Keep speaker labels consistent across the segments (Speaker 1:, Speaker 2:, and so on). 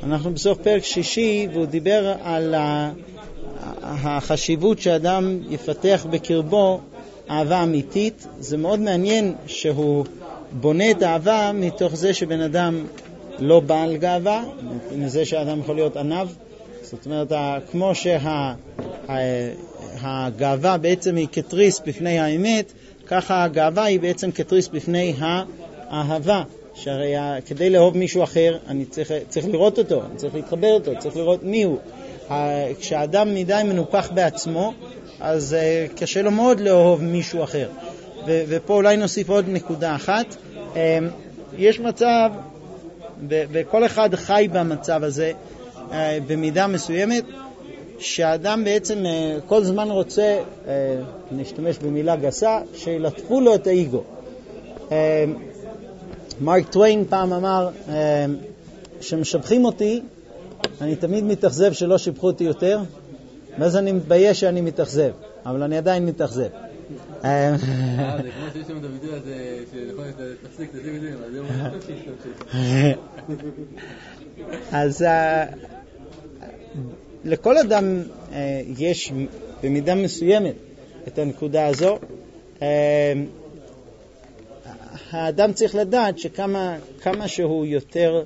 Speaker 1: אנחנו בסוף פרק 6, והוא דיבר על החשיבות שאדם יפתח בקרבו אהבה אמיתית. זה מאוד מעניין שהוא בונה את האהבה מתוך זה שבן אדם לא בעל גאווה, מזה שאדם יכול להיות ענב. זאת אומרת, כמו שהגאווה בעצם היא כתריס בפני האמת, ככה הגאווה היא בעצם כתריס בפני האהבה. שהרי כדי לאהוב מישהו אחר, אני צריך לראות אותו, אני צריך להתחבר אותו, צריך לראות מי הוא. כשאדם מדי מנופח בעצמו, אז קשה לו מאוד לאהוב מישהו אחר. ופה אולי נוסיף עוד נקודה אחת. יש מצב, וכל אחד חי במצב הזה במידה מסוימת, שהאדם בעצם כל זמן רוצה, נשתמש במילה גסה, שילטפו לו את האיגו. מרק טוויין פעם אמר, שמשבחים אותי, אני תמיד מתאכזב שלא שיבחו אותי יותר, ואז אני מתבייש שאני מתאכזב, אבל אני עדיין מתאכזב.
Speaker 2: זה כמו שיש שם את הביטוי הזה, שנכון, תפסיק, אבל זה אומר
Speaker 1: אז לכל אדם יש במידה מסוימת את הנקודה הזו. האדם צריך לדעת שכמה שהוא יותר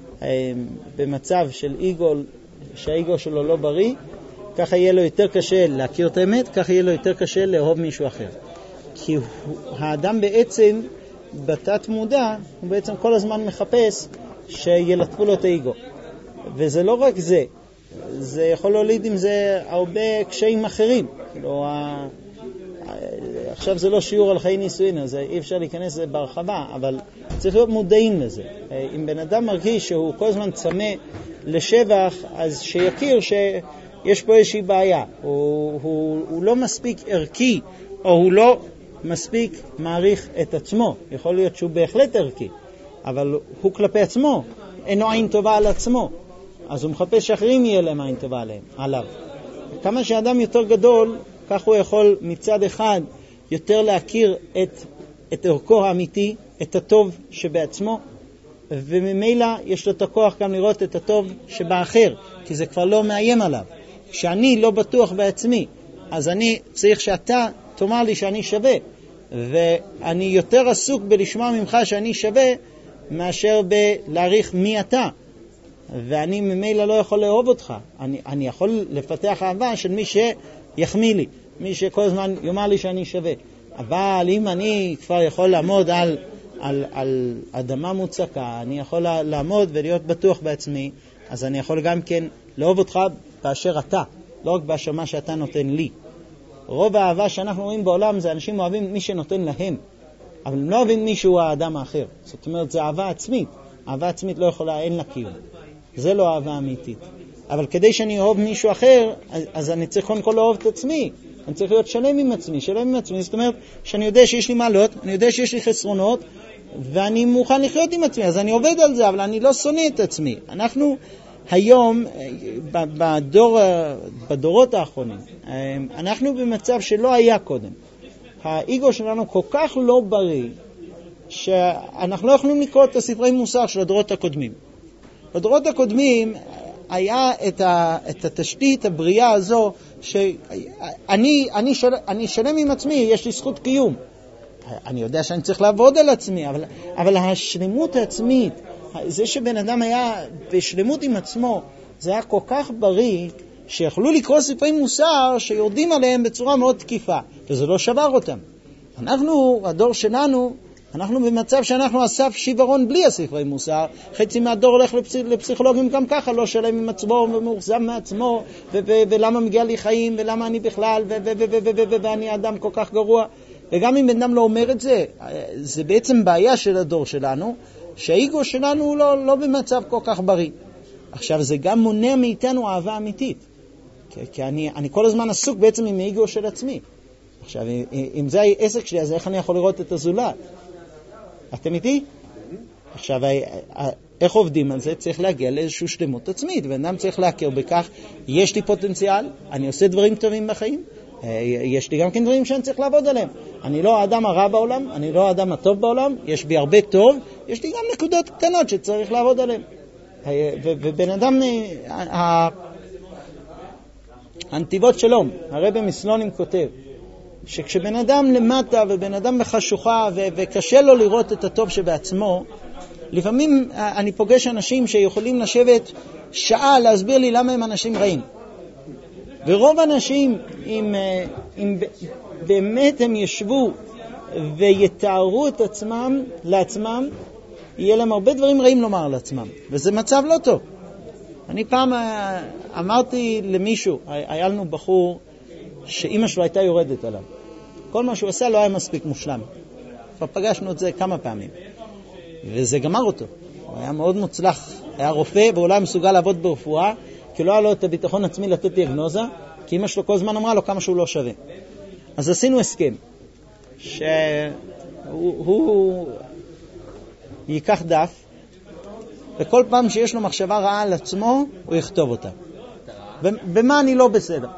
Speaker 1: במצב של איגו, שהאיגו שלו לא בריא, ככה יהיה לו יותר קשה להכיר את האמת, ככה יהיה לו יותר קשה לאהוב מישהו אחר. כי האדם בעצם בתת מודע, הוא בעצם כל הזמן מחפש שילטפו לו את האיגו. וזה לא רק זה, זה יכול להוליד עם זה הרבה קשיים אחרים. כאילו, עכשיו זה לא שיעור על חיי נישואין, אז אי אפשר להיכנס לזה בהרחבה, אבל צריך להיות מודעים לזה. אם בן אדם מרגיש שהוא כל הזמן צמא לשבח, אז שיכיר שיש פה איזושהי בעיה. הוא לא מספיק ערכי, או הוא לא מספיק מעריך את עצמו. יכול להיות שהוא בהחלט ערכי, אבל הוא כלפי עצמו, אינו עין טובה על עצמו. אז הוא מחפש שאחרים יהיה להם עין טובה עליו. כמה שאדם יותר גדול, כך הוא יכול מצד אחד יותר להכיר את ערכו האמיתי, את הטוב שבעצמו, וממילא יש לו את הכוח גם לראות את הטוב שבאחר, כי זה כבר לא מאיים עליו. כשאני לא בטוח בעצמי, אז אני צריך שאתה תאמר לי שאני שווה, ואני יותר עסוק בלשמוע ממך שאני שווה, מאשר בלהעריך מי אתה. ואני ממילא לא יכול לאהוב אותך. אני יכול לפתח אהבה של מי שיחמיא לי, מי שכל הזמן יאמר לי שאני שווה. אבל אם אני כבר יכול לעמוד על אדמה מוצקה, אני יכול לעמוד ולהיות בטוח בעצמי, אז אני יכול גם כן לאהוב אותך באשר אתה, לא רק באשר מה שאתה נותן לי. רוב האהבה שאנחנו רואים בעולם זה אנשים אוהבים מי שנותן להם, אבל הם לא אוהבים מישהו האדם האחר. זאת אומרת, זה אהבה עצמית. אהבה עצמית לא יכולה, אין לה קיום. זה לא אהבה אמיתית. אבל כדי שאני אוהב מישהו אחר, אז אני צריך קודם כל לאהוב את עצמי. אני צריך להיות שלם עם עצמי, שלם עם עצמי. זאת אומרת, שאני יודע שיש לי מעלות, אני יודע שיש לי חסרונות, ואני מוכן לחיות עם עצמי. אז אני עובד על זה, אבל אני לא שונא את עצמי. אנחנו היום, בדורות האחרונים, אנחנו במצב שלא היה קודם. האיגו שלנו כל כך לא בריא, שאנחנו לא יכולים לקרוא את הספרי מוסר של הדורות הקודמים. בדורות הקודמים היה את התשתית הבריאה הזו, שאני שלם עם עצמי, יש לי זכות קיום. אני יודע שאני צריך לעבוד על עצמי, אבל השלמות העצמית, זה שבן אדם היה בשלמות עם עצמו, זה היה כל כך בריא, שיכולו לקרוא ספרי מוסר שיורדים עליהם בצורה מאוד תקיפה, וזה לא שבר אותם. אנחנו, הדור שלנו, אנחנו במצב שאנחנו אסף שיוורון בלי הספרי מוסר. חצי מהדור הולך לפסיכולוגים גם ככה, לא שלם עם עצמו ומאוכזב מעצמו, ולמה מגיע לי חיים, ולמה אני בכלל, ואני אדם כל כך גרוע. וגם אם בן אדם לא אומר את זה, זה בעצם בעיה של הדור שלנו, שהאיגו שלנו לא במצב כל כך בריא. עכשיו, זה גם מונע מאיתנו אהבה אמיתית. כי אני כל הזמן עסוק בעצם עם האיגו של עצמי. עכשיו, אם זה העסק שלי, אז איך אני יכול לראות את הזולת? אתם איתי? עכשיו, איך עובדים על זה? צריך להגיע לאיזושהי שלמות עצמית, ואדם צריך להכיר בכך, יש לי פוטנציאל, אני עושה דברים טובים בחיים, יש לי גם כן דברים שאני צריך לעבוד עליהם. אני לא האדם הרע בעולם, אני לא האדם הטוב בעולם, יש בי הרבה טוב, יש לי גם נקודות קטנות שצריך לעבוד עליהם. ובן אדם, הנתיבות שלום, הרבי מסלונים כותב, שכשבן אדם למטה ובן אדם בחשוכה וקשה לו לראות את הטוב שבעצמו, לפעמים אני פוגש אנשים שיכולים לשבת שעה להסביר לי למה הם אנשים רעים. ורוב האנשים, אם באמת הם ישבו ויתארו את עצמם לעצמם, יהיה להם הרבה דברים רעים לומר לעצמם, וזה מצב לא טוב. אני פעם אמרתי למישהו, היה לנו בחור שאמא שלו הייתה יורדת עליו. כל מה שהוא עשה לא היה מספיק מושלם. פגשנו את זה כמה פעמים. וזה גמר אותו. הוא היה מאוד מוצלח, היה רופא, ואולי היה מסוגל לעבוד ברפואה, כי לא היה לו את הביטחון עצמי לתת דיאגנוזה, כי אמא שלו כל הזמן אמרה לו כמה שהוא לא שווה. אז עשינו הסכם, שהוא ייקח דף, וכל פעם שיש לו מחשבה רעה על עצמו, הוא יכתוב אותה. במה אני לא בסדר?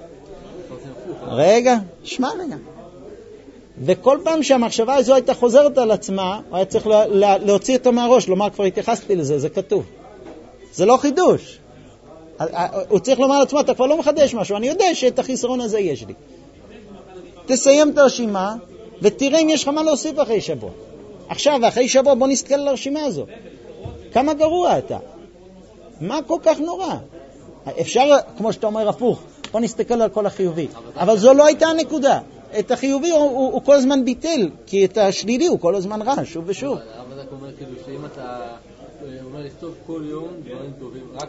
Speaker 1: רגע, שמע רגע. וכל פעם שהמחשבה הזו הייתה חוזרת על עצמה, הוא היה צריך להוציא אותה מהראש, לומר, כבר התייחסתי לזה, זה כתוב. זה לא חידוש. הוא צריך לומר לעצמו, אתה כבר לא מחדש משהו, אני יודע שאת החיסרון הזה יש לי. תסיים את הרשימה, ותראה אם יש לך מה להוסיף אחרי שבוע. עכשיו, אחרי שבוע, בוא נסתכל על הרשימה הזו. כמה גרוע אתה? מה כל כך נורא? אפשר, כמו שאתה אומר, הפוך, בוא נסתכל על כל החיובי. אבל זו לא הייתה הנקודה. את החיובי הוא כל הזמן ביטל, כי את השלילי הוא כל הזמן רע, שוב ושוב.
Speaker 2: אבל אתה אומר כאילו שאם אתה אומר לכתוב כל יום דברים טובים, רק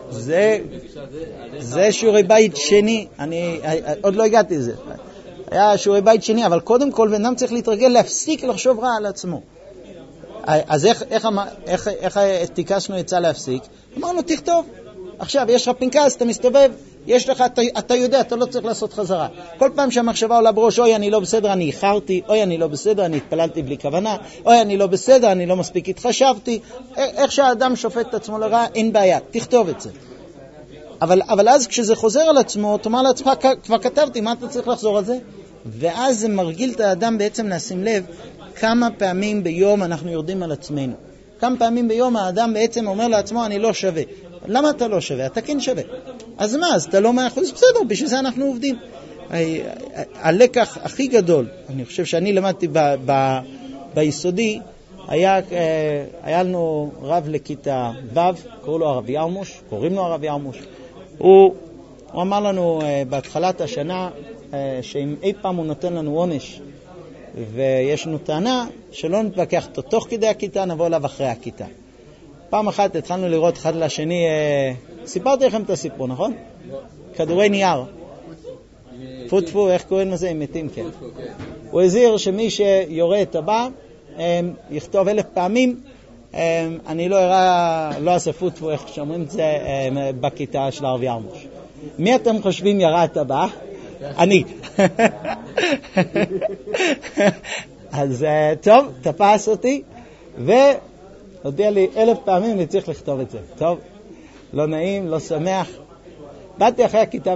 Speaker 1: זה שיעורי בית שני, אני עוד לא הגעתי לזה. היה שיעורי בית שני, אבל קודם כל בן אדם צריך להתרגל להפסיק לחשוב רע על עצמו. אז איך תיקשנו יצא להפסיק? אמרנו, תכתוב. עכשיו, יש לך פנקס, אתה מסתובב, יש לך, אתה יודע, אתה לא צריך לעשות חזרה. כל פעם שהמחשבה עולה בראש, אוי, אני לא בסדר, אני איחרתי, אוי, אני לא בסדר, אני התפללתי בלי כוונה, אוי, אני לא בסדר, אני לא מספיק התחשבתי. איך שהאדם שופט את עצמו לרע, אין בעיה, תכתוב את זה. אבל אז כשזה חוזר על עצמו, תאמר לעצמך, כבר כתבתי, מה אתה צריך לחזור על זה? ואז זה מרגיל את האדם בעצם לשים לב כמה פעמים ביום אנחנו יורדים על עצמנו. כמה פעמים ביום האדם בעצם אומר לעצמו, אני לא שווה. למה אתה לא שווה? אתה כן שווה. אז מה? אז אתה לא 100%? בסדר, בשביל זה אנחנו עובדים. הלקח הכי גדול, אני חושב שאני למדתי ביסודי, היה לנו רב לכיתה ו', קוראים לו הרב ירמוש. הוא אמר לנו בהתחלת השנה, שאם אי פעם הוא נותן לנו עונש, ויש לנו טענה שלא נתווכח אותו תוך כדי הכיתה, נבוא אליו אחרי הכיתה. פעם אחת התחלנו לראות אחד לשני, סיפרתי לכם את הסיפור, נכון? כדורי נייר. פוטפו, איך קוראים לזה? הם מתים, כן. הוא הזהיר שמי שיורה את הבא, יכתוב 1000 פעמים, אני לא אעשה פוטפו, איך שאומרים את זה, בכיתה של הרב ירמוש. מי אתם חושבים ירה את הבא? אני. אז טוב, תפס אותי, הודיע לי 1000 פעמים אני צריך לכתוב את זה. טוב, לא נעים, לא שמח. באתי אחרי הכיתה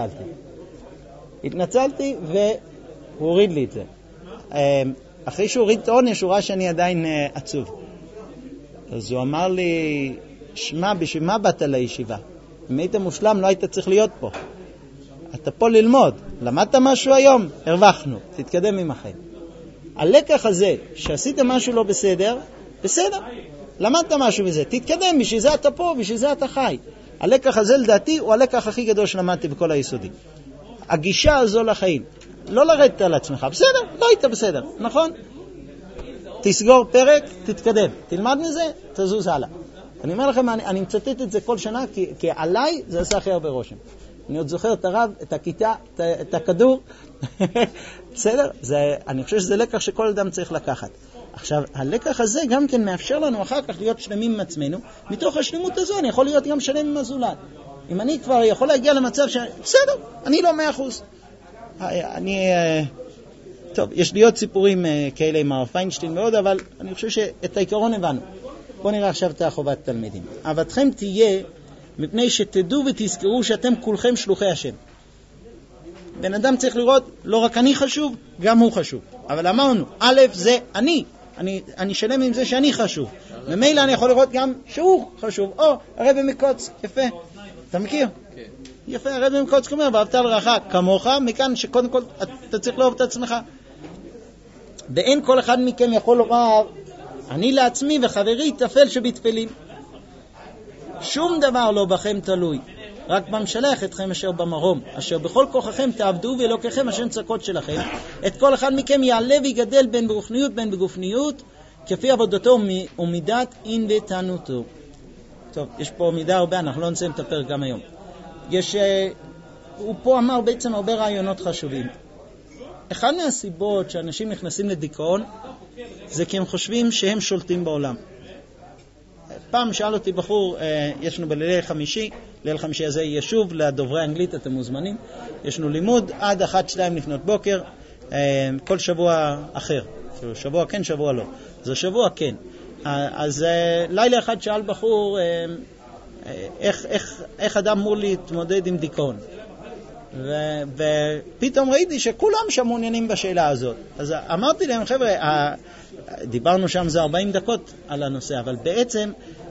Speaker 1: התנצלתי והוא הוריד לי את זה. אחרי שהוא הוריד את העונש, הוא ראה שאני עדיין עצוב. אז הוא אמר לי, שמע, בשביל מה באת לישיבה? אם היית מושלם לא היית צריך להיות פה. אתה פה ללמוד. למדת משהו היום? הרווחנו. תתקדם עם החיים. הלקח הזה, שעשית משהו לא בסדר, בסדר. למדת משהו בזה, תתקדם, בשביל זה אתה פה, בשביל זה אתה חי. הלקח הזה לדעתי הוא הלקח הכי גדול שלמדתי בכל היסודי. הגישה הזו לחיים. לא לרדת על עצמך, בסדר, לא היית בסדר, נכון? תסגור פרק, תתקדם. תלמד מזה, תזוז הלאה. אני אומר לכם, אני מצטט את זה כל שנה, כי עליי זה עשה הכי הרבה רושם. אני עוד זוכר את הרב, את הכיתה, את הכדור. בסדר? אני חושב שזה לקח שכל אדם צריך לקחת. עכשיו, הלקח הזה גם כן מאפשר לנו אחר כך להיות שלמים עם עצמנו. מתוך השלמות הזו אני יכול להיות גם שלם עם הזולת. אם אני כבר יכול להגיע למצב בסדר, אני לא 100%. טוב, יש לי עוד סיפורים כאלה עם הרב פיינשטיין מאוד, אבל אני חושב שאת העיקרון הבנו. בואו נראה עכשיו את החובת תלמידים. אהבתכם תהיה מפני שתדעו ותזכרו שאתם כולכם שלוחי השם. בן אדם צריך לראות, לא רק אני חשוב, גם הוא חשוב. אבל אמרנו, א' זה אני שלם עם זה שאני חשוב. ממילא אני יכול לראות גם שהוא חשוב. הרב מקוץ, יפה. אתה מכיר?
Speaker 2: כן.
Speaker 1: יפה, הרב מקוץ אומר, ואהבת לרעך כמוך, מכאן שקודם כל אתה צריך לאהוב את עצמך. ואין כל אחד מכם יכול לומר, אני לעצמי וחברי תפל שבתפלים. שום דבר לא בכם תלוי, רק במשלח אתכם אשר במרום, אשר בכל כוחכם תעבדו ואלוקיכם השם צעקות שלכם. את כל אחד מכם יעלה ויגדל בין ברוחניות בין בגופניות, כפי עבודתו ומידת אין ותענותו. טוב, יש פה מידה הרבה, אנחנו לא נסיים את הפרק גם היום. הוא פה אמר בעצם הרבה רעיונות חשובים. אחד מהסיבות שאנשים נכנסים לדיכאון זה כי הם חושבים שהם שולטים בעולם. פעם שאל אותי בחור, יש לנו בליל חמישי, ליל חמישי הזה יהיה שוב לדוברי אנגלית, אתם מוזמנים. יש לנו לימוד עד 1-2 לפנות בוקר, כל שבוע אחר. שבוע כן, שבוע לא. זה שבוע כן. אז לילה אחד שאל בחור, איך אדם אמור להתמודד עם דיכאון? ופתאום ראיתי שכולם שם מעוניינים בשאלה הזאת. אז אמרתי להם, חבר'ה, דיברנו שם זה 40 דקות על הנושא, אבל בעצם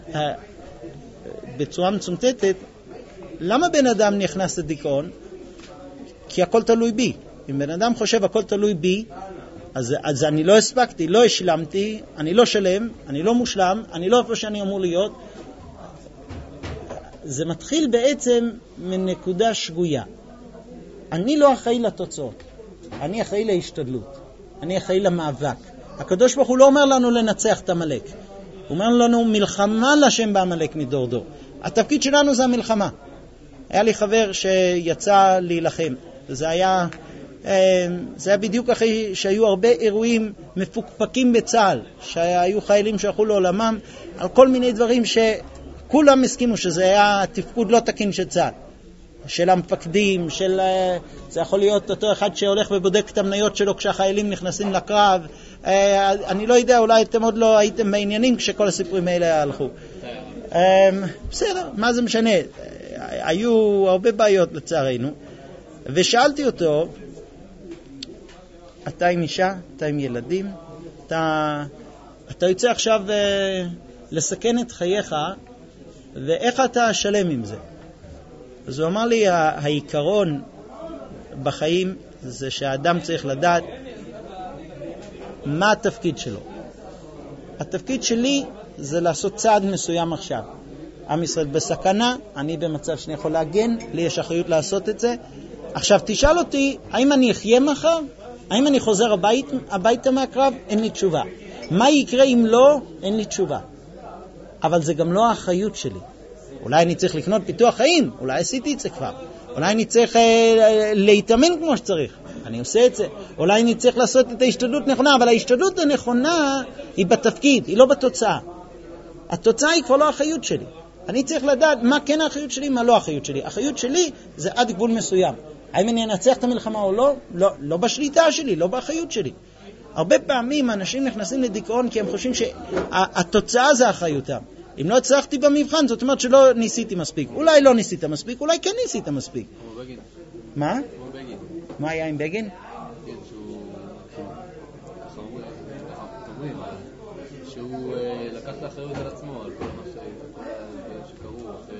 Speaker 1: בצורה מצומתתת, למה בן אדם נכנס לדיכאון? כי הכל תלוי בי. אם בן אדם חושב הכל תלוי בי, אז אני לא הספקתי, לא השלמתי, אני לא שלם, אני לא מושלם, אני לא איפה שאני אמור להיות. זה מתחיל בעצם מנקודה שגויה. אני לא אחראי לתוצאות, אני אחראי להשתדלות, אני אחראי למאבק. הקדוש ברוך הוא לא אומר לנו לנצח את המלאק, הוא אומר לנו מלחמה לשם בעמלק מדור דור. התפקיד שלנו זה המלחמה. היה לי חבר שיצא להילחם, זה היה בדיוק אחרי שהיו הרבה אירועים מפוקפקים בצה"ל, שהיו חיילים שהלכו לעולמם על כל מיני דברים שכולם הסכימו שזה היה תפקוד לא תקין של צה"ל, של המפקדים, זה יכול להיות אותו אחד שהולך ובודק את המניות שלו כשהחיילים נכנסים לקרב. אני לא יודע, אולי אתם עוד לא הייתם בעניינים כשכל הסיפורים האלה הלכו. בסדר, מה זה משנה? היו הרבה בעיות לצערנו. ושאלתי אותו, אתה עם אישה, אתה עם ילדים, אתה יוצא עכשיו לסכן את חייך, ואיך אתה שלם עם זה? אז הוא אמר לי, העיקרון בחיים זה שהאדם צריך לדעת מה התפקיד שלו. התפקיד שלי זה לעשות צעד מסוים עכשיו. עם ישראל בסכנה, אני במצב שאני יכול להגן, לי יש אחריות לעשות את זה. עכשיו תשאל אותי, האם אני אחיה מחר? האם אני חוזר הביתה מהקרב? אין לי תשובה. מה יקרה אם לא? אין לי תשובה. אבל זה גם לא האחריות שלי. אולי אני צריך לקנות פיתוח חיים, אולי עשיתי את זה כבר. אולי אני צריך להתאמן כמו שצריך, אני עושה את זה. אולי אני צריך לעשות את ההשתדלות נכונה, אבל ההשתדלות הנכונה היא בתפקיד, היא לא בתוצאה. התוצאה היא כבר לא האחריות שלי. אני צריך לדעת מה כן האחריות שלי, מה לא האחריות שלי. האחריות שלי זה עד גבול מסוים. האם אני אנצח את המלחמה או לא? לא בשליטה שלי, לא באחריות שלי. הרבה פעמים אנשים נכנסים לדיכאון כי הם חושבים שהתוצאה זה האחריותם. אם לא הצלחתי במבחן, זאת אומרת שלא ניסיתי מספיק. אולי לא ניסית מספיק, אולי כן ניסית מספיק.
Speaker 2: כמו בגין.
Speaker 1: מה?
Speaker 2: כמו בגין.
Speaker 1: מה היה עם בגין?
Speaker 2: כן, שהוא לקח את האחריות על עצמו, על כל מה שקרו, אחרי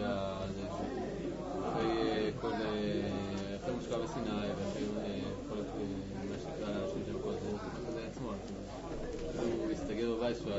Speaker 2: כל מה שקרה בסיני, ואחרי כל מה שקרה שם כל זה, הוא לקח את זה עצמו. הוא הסתגר בבית שלו.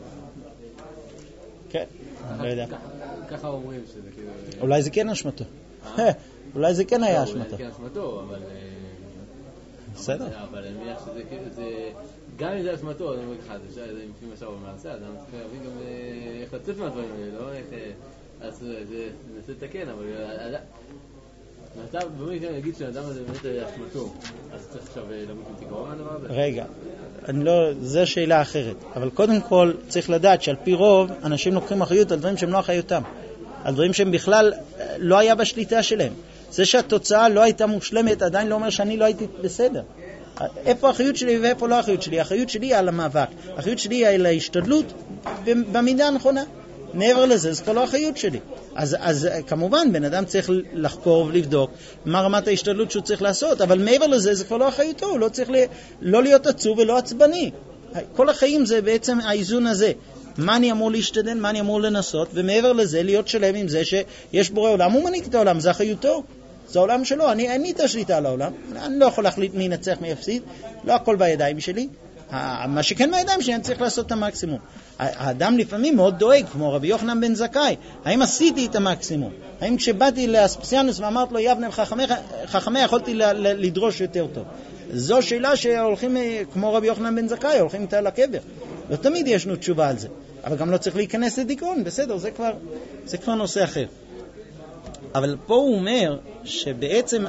Speaker 1: כן, לא יודע.
Speaker 2: ככה אומרים שזה כאילו...
Speaker 1: אולי זה כן אשמתו. אולי זה כן היה אשמתו.
Speaker 2: כן אשמתו, אבל...
Speaker 1: בסדר.
Speaker 2: אבל אני מניח שזה... גם אם זה אשמתו, אני אומר לך, זה לפעמים עכשיו במעשה, אז אני צריך להבין גם איך לצאת מהדברים האלה, לא? אז זה ננסה לתקן, אבל... אתה באמת להגיד שהאדם הזה באמת אשמתו, אז צריך עכשיו למות מתיגרון הדבר הזה?
Speaker 1: רגע, זו שאלה אחרת. אבל קודם כל צריך לדעת שעל פי רוב אנשים לוקחים אחריות על דברים שהם לא אחריותם. על דברים שהם בכלל לא היה בשליטה שלהם. זה שהתוצאה לא הייתה מושלמת עדיין לא אומר שאני לא הייתי בסדר. איפה האחריות שלי ואיפה לא האחריות שלי? האחריות שלי היא על המאבק. האחריות שלי היא על ההשתדלות במידה הנכונה. מעבר לזה, זה כבר לא האחריות שלי. אז כמובן, בן אדם צריך לחקור ולבדוק מה רמת ההשתדלות שהוא צריך לעשות, אבל מעבר לזה, זה כבר לא אחריותו, הוא לא צריך לא להיות עצוב ולא עצבני. כל החיים זה בעצם האיזון הזה. מה אני אמור להשתדל, מה אני אמור לנסות, ומעבר לזה להיות שלם עם זה שיש בורא עולם, הוא מנהיג את העולם, זה אחריותו, זה העולם שלו, אין לי את השליטה על העולם, אני לא יכול להחליט מי ינצח מי יפסיד, לא הכל בידיים שלי, מה שכן בידיים שלי אני צריך לעשות את המקסימום. האדם לפעמים מאוד דואג, כמו רבי יוחנן בן זכאי, האם עשיתי את המקסימום? האם כשבאתי לאספסיאנוס ואמרת לו יבנה חכמי יכולתי לדרוש יותר טוב? זו שאלה שהולכים כמו רבי יוחנן בן זכאי, הולכים איתה לקבר. לא תמיד יש לנו תשובה על זה, אבל גם לא צריך להיכנס לדיכאון, בסדר, זה כבר נושא אחר. אבל פה הוא אומר שבעצם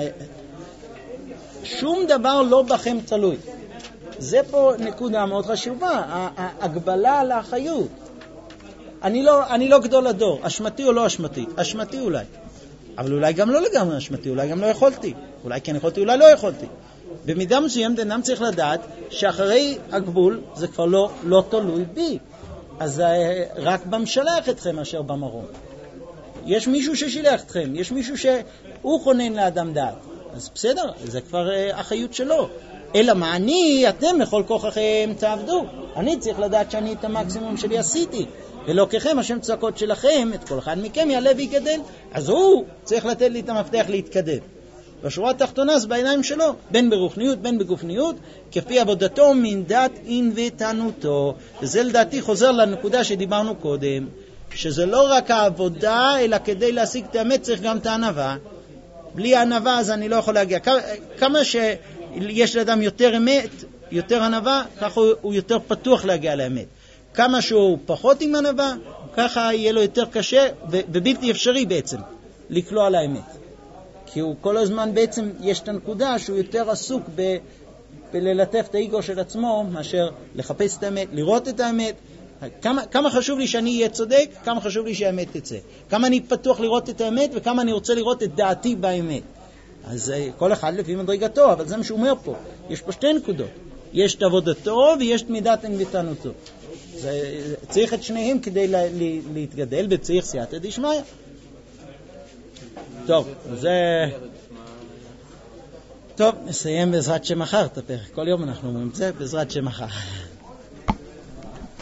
Speaker 1: שום דבר לא בכם תלוי. זה פה נקודה מאוד חשובה, ההגבלה על האחריות. אני לא גדול הדור, אשמתי או לא אשמתי? אשמתי אולי. אבל אולי גם לא לגמרי אשמתי, אולי גם לא יכולתי. אולי כן יכולתי, אולי לא יכולתי. במידה מסוימת אדם צריך לדעת שאחרי הגבול זה כבר לא תלוי בי. אז רק במשלח אתכם אשר במרום. יש מישהו ששילח אתכם, יש מישהו שהוא כונן לאדם דעת. אז בסדר, זה כבר אחריות שלו. אלא מה אתם לכל כוחכם תעבדו. אני צריך לדעת שאני את המקסימום שלי עשיתי. ולא ככם, השם צעקות שלכם, את כל אחד מכם יעלה ויגדל. אז הוא צריך לתת לי את המפתח להתקדם. בשורה התחתונה זה בעיניים שלו, בין ברוחניות, בין בגופניות, כפי עבודתו מן דת אין ותנותו. וזה לדעתי חוזר לנקודה שדיברנו קודם, שזה לא רק העבודה, אלא כדי להשיג את האמת צריך גם את הענווה. בלי הענווה אז אני לא יכול להגיע. כמה שיש לאדם יותר אמת, יותר ענווה, ככה הוא יותר פתוח להגיע לאמת. כמה שהוא פחות עם ענווה, ככה יהיה לו יותר קשה ובלתי אפשרי בעצם לקלוע לאמת. כי הוא כל הזמן בעצם יש את הנקודה שהוא יותר עסוק בללטף את האגו של עצמו מאשר לחפש את האמת, לראות את האמת. כמה חשוב לי שאני אהיה צודק, כמה חשוב לי שהאמת תצא. כמה אני פתוח לראות את האמת וכמה אני רוצה לראות את דעתי באמת. אז כל אחד לפי מדרגתו, אבל זה מה שהוא אומר פה. יש פה שתי נקודות. יש את עבודתו ויש את מידת אין ותנותו. צריך את שניהם כדי להתגדל וצריך סייעתא דשמיא. טוב, טוב, נסיים בעזרת שם מחר את הפרק. כל יום אנחנו אומרים זה בעזרת שם מחר.